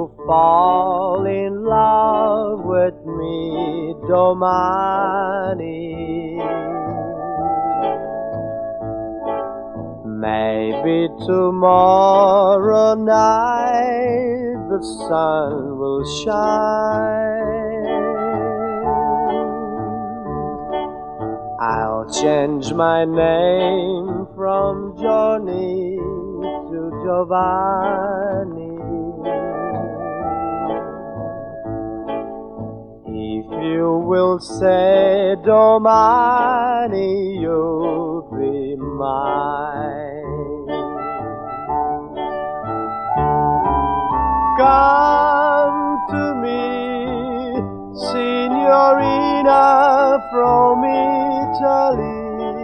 you fall in love with me, domani? Maybe tomorrow night the sun will shine. I'll change my name from Johnny to Giovanni. If you will say domani, you'll be mine. Come to me, signorina from Italy.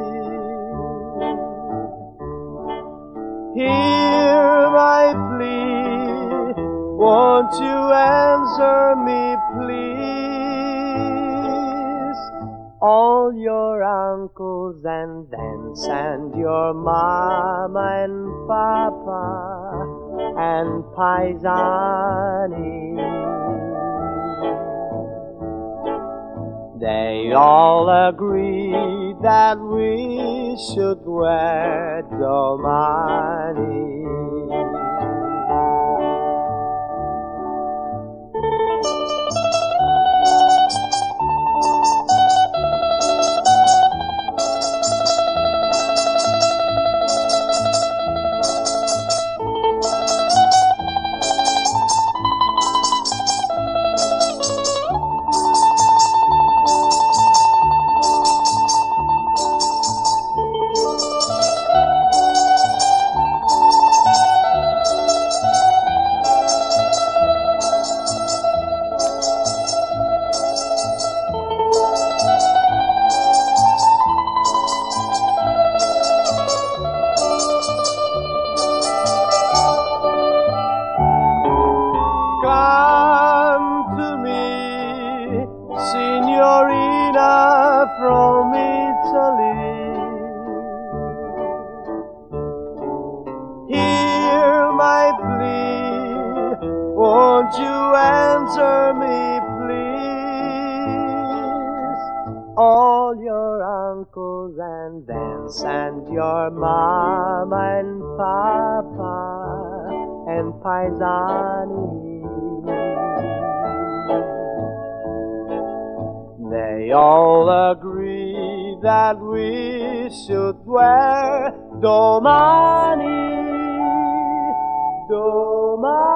Hear my plea, won't you answer me, please? All your uncles and aunts and your mama and papa and paesani, they all agree that we should wear domani. Signorina from Italy, hear my plea, won't you answer me, please? All your uncles and aunts and your mama and papa and paesani, they all agree that we should wear domani, domani.